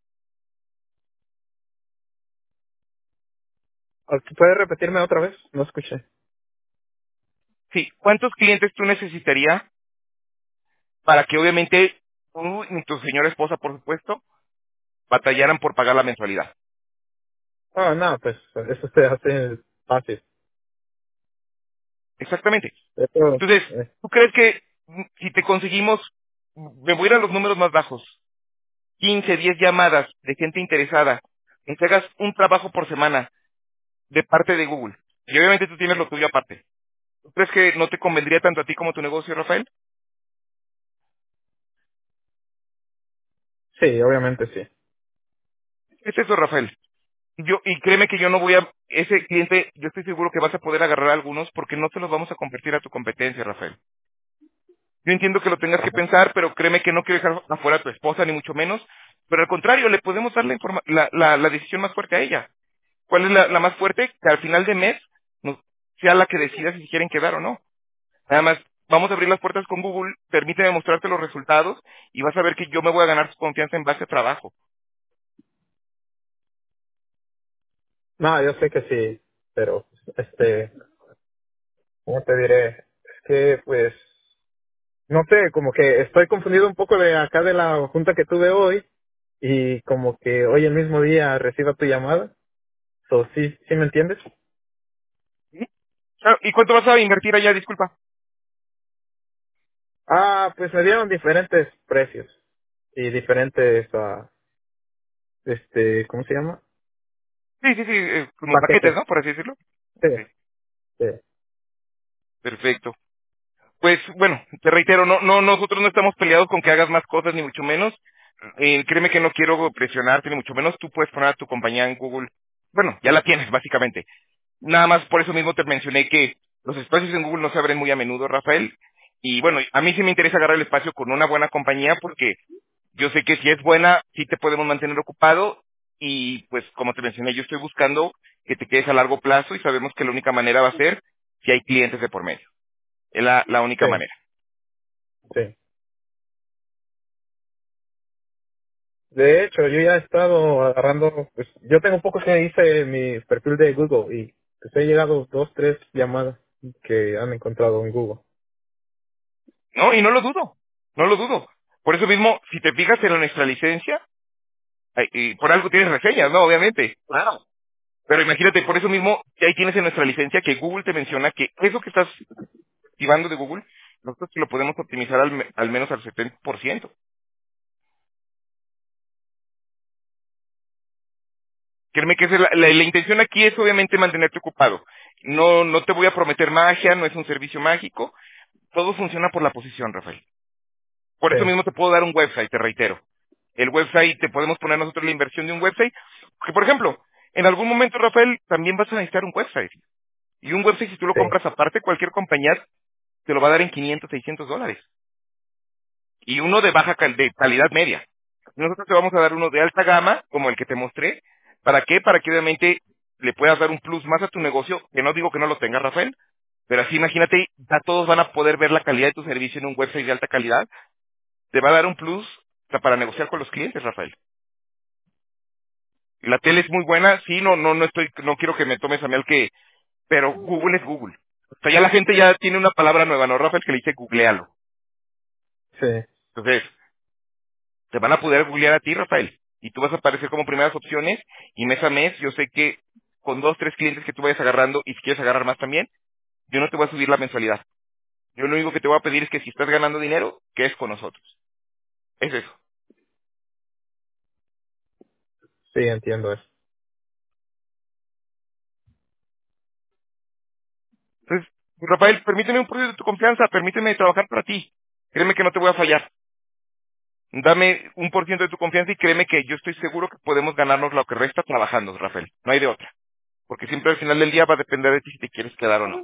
¿Puedes repetirme otra vez? No escuché. Sí, ¿cuántos clientes tú necesitarías para que obviamente tú ni tu señora esposa, por supuesto, batallaran por pagar la mensualidad? Ah, no, pues eso se hace fácil. Exactamente. Eso, Entonces, ¿tú crees que si te conseguimos, me voy a ir a los números más bajos, 15, 10 llamadas de gente interesada, que te hagas un trabajo por semana de parte de Google. Y obviamente tú tienes lo tuyo aparte. ¿Tú crees que no te convendría tanto a ti como a tu negocio, Rafael? Sí, obviamente sí. ¿Qué es eso, Rafael? Y créeme que yo no voy a, ese cliente, yo estoy seguro que vas a poder agarrar algunos porque no te los vamos a convertir a tu competencia, Rafael. Yo entiendo que lo tengas que Ajá. pensar, pero créeme que no quiero dejar afuera a tu esposa, ni mucho menos. Pero al contrario, le podemos dar la decisión más fuerte a ella. ¿Cuál es la más fuerte? Que al final de mes sea la que decida si quieren quedar o no. Nada más, vamos a abrir las puertas con Google, permíteme mostrarte los resultados y vas a ver que yo me voy a ganar tu confianza en base a trabajo. No, yo sé que sí, pero, ¿cómo te diré? Es que, pues, no sé, como que estoy confundido un poco de acá de la junta que tuve hoy y como que hoy el mismo día reciba tu llamada. So, sí, ¿sí me entiendes? ¿Sí? Ah, ¿y cuánto vas a invertir allá? Disculpa. Ah, pues me dieron diferentes precios y diferentes, ¿cómo se llama? Sí, sí, sí, como paquetes, Paquetes. ¿no? Por así decirlo. Sí, Sí, sí, perfecto. Pues bueno, te reitero, nosotros no estamos peleados con que hagas más cosas, ni mucho menos. Créeme que no quiero presionarte, ni mucho menos. Tú puedes poner a tu compañía en Google. Bueno, ya la tienes, básicamente. Nada más por eso mismo te mencioné que los espacios en Google no se abren muy a menudo, Rafael. Y bueno, a mí sí me interesa agarrar el espacio con una buena compañía porque yo sé que si es buena, sí te podemos mantener ocupado. Y pues como te mencioné, yo estoy buscando que te quedes a largo plazo y sabemos que la única manera va a ser si hay clientes de por medio. Es la única sí, manera. sí. De hecho, yo ya he estado agarrando, pues, yo tengo poco que hice mi perfil de Google y pues he llegado 2, 3 llamadas que han encontrado en Google. No, y no lo dudo, no lo dudo. Por eso mismo, si te fijas en nuestra licencia, y por algo tienes reseñas, ¿no? Obviamente. Claro. Pero imagínate, por eso mismo, que ahí tienes en nuestra licencia que Google te menciona que eso que estás activando de Google, nosotros te lo podemos optimizar al menos al 70%. Créeme que esa es la intención aquí es obviamente mantenerte ocupado. No te voy a prometer magia, no es un servicio mágico. Todo funciona por la posición, Rafael. Por Sí, eso mismo te puedo dar un website, te reitero. El website, te podemos poner nosotros la inversión de un website. Porque, por ejemplo, en algún momento, Rafael, también vas a necesitar un website. Y un website, si tú lo sí, compras aparte, cualquier compañía te lo va a dar en 500, $600. Y uno de de calidad media. Nosotros te vamos a dar uno de alta gama, como el que te mostré. ¿Para qué? Para que obviamente le puedas dar un plus más a tu negocio, que no digo que no lo tengas, Rafael, pero así imagínate, ya todos van a poder ver la calidad de tu servicio en un website de alta calidad. Te va a dar un plus para negociar con los clientes, Rafael. La tele es muy buena, sí, no quiero que me tomes a mí al que, pero Google es Google. O sea, ya la gente ya tiene una palabra nueva, ¿no, Rafael? Que le dice googlealo. sí, Entonces, te van a poder googlear a ti, Rafael. Y tú vas a aparecer como primeras opciones, y mes a mes, yo sé que con 2, 3 clientes que tú vayas agarrando, y si quieres agarrar más también, yo no te voy a subir la mensualidad. Yo lo único que te voy a pedir es que si estás ganando dinero, que es con nosotros. Es eso. sí, entiendo eso. Entonces, Rafael, permíteme un poquito de tu confianza, permíteme trabajar para ti. Créeme que no te voy a fallar. Dame 1% de tu confianza y créeme que yo estoy seguro que podemos ganarnos lo que resta trabajando, Rafael. No hay de otra. Porque siempre al final del día va a depender de ti si te quieres quedar o no.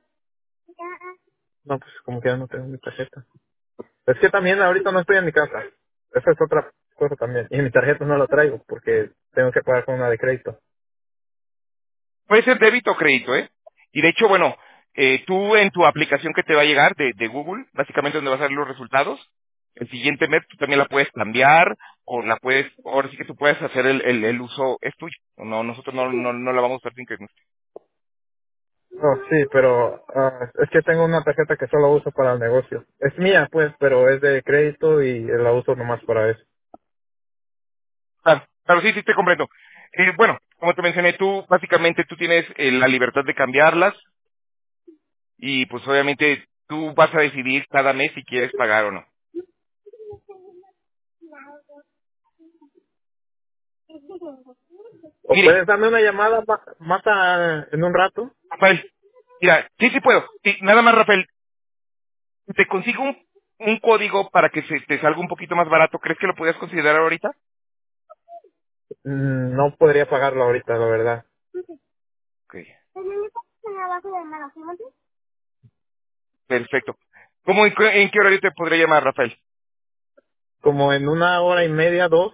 No, pues como que ya no tengo mi tarjeta. Es que también ahorita no estoy en mi casa. Esa es otra cosa también. Y mi tarjeta no la traigo porque tengo que pagar con una de crédito. Puede ser débito o crédito, ¿eh? Y de hecho, bueno, tú en tu aplicación que te va a llegar de Google, básicamente donde vas a ver los resultados, el siguiente mes tú también la puedes cambiar o la puedes, ahora sí que tú puedes hacer el uso, es tuyo. No, nosotros no la vamos a usar sin que Oh, sí, pero es que tengo una tarjeta que solo uso para el negocio. Es mía, pues, pero es de crédito y la uso nomás para eso. Claro, claro, sí, sí, te comprendo. Bueno, como te mencioné, tú básicamente tú tienes la libertad de cambiarlas y pues obviamente tú vas a decidir cada mes si quieres pagar o no. ¿O Mire, puedes darme una llamada en un rato? Rafael, mira, sí, sí puedo. Sí, nada más, Rafael, te consigo un código para que se te salga un poquito más barato. ¿Crees que lo podías considerar ahorita? No podría pagarlo ahorita, la verdad. Ok, perfecto. ¿Cómo, en qué horario te podría llamar, Rafael? Como en una hora y media, dos.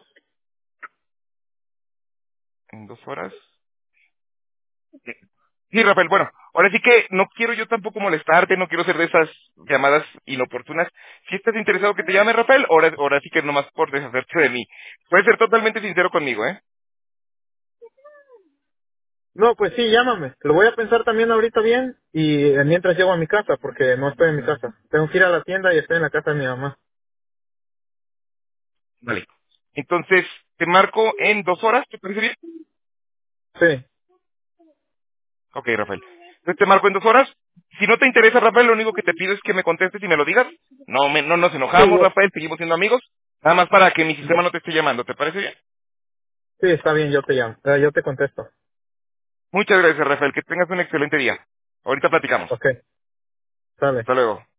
¿En 2 horas? Sí, Rafael, bueno, ahora sí que no quiero yo tampoco molestarte, no quiero ser de esas llamadas inoportunas. Si estás interesado que te llame, Rafael, ahora sí que nomás por deshacerte de mí. Puedes ser totalmente sincero conmigo, ¿eh? No, pues sí, llámame. Lo voy a pensar también ahorita bien y mientras llego a mi casa, porque no estoy en mi casa. Tengo que ir a la tienda y estoy en la casa de mi mamá. Vale. Entonces, te marco en 2 horas, ¿te parece bien? Sí, Ok, Rafael. Entonces te marco en 2 horas. Si no te interesa, Rafael, lo único que te pido es que me contestes y me lo digas. No nos sí, enojamos, Rafael, seguimos siendo amigos. Nada más para que mi sistema no te esté llamando, ¿te parece bien? sí, está bien, yo te llamo. Yo te contesto. Muchas gracias, Rafael. Que tengas un excelente día. Ahorita platicamos. Ok, sale. Hasta luego.